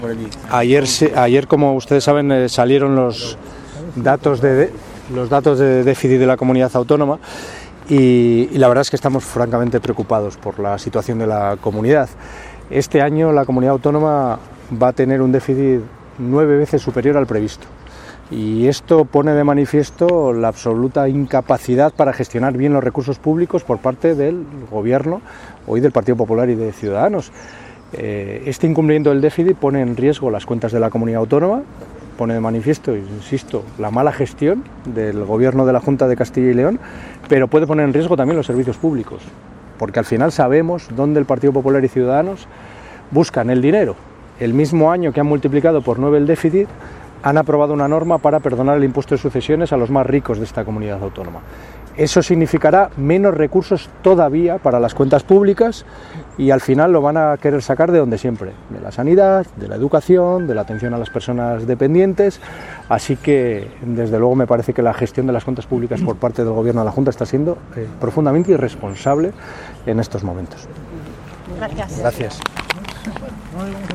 Ayer, como ustedes saben, salieron los datos de déficit de la comunidad autónoma y la verdad es que estamos francamente preocupados por la situación de la comunidad. Este año la comunidad autónoma va a tener un déficit 9 veces superior al previsto y esto pone de manifiesto la absoluta incapacidad para gestionar bien los recursos públicos por parte del Gobierno, hoy del Partido Popular y de Ciudadanos. Este incumplimiento del déficit pone en riesgo las cuentas de la comunidad autónoma, pone de manifiesto, insisto, la mala gestión del Gobierno de la Junta de Castilla y León, pero puede poner en riesgo también los servicios públicos, porque al final sabemos dónde el Partido Popular y Ciudadanos buscan el dinero. El mismo año que han multiplicado por 9 el déficit, han aprobado una norma para perdonar el impuesto de sucesiones a los más ricos de esta comunidad autónoma. Eso significará menos recursos todavía para las cuentas públicas y al final lo van a querer sacar de donde siempre, de la sanidad, de la educación, de la atención a las personas dependientes, así que desde luego me parece que la gestión de las cuentas públicas por parte del Gobierno de la Junta está siendo profundamente irresponsable en estos momentos. Gracias. Gracias.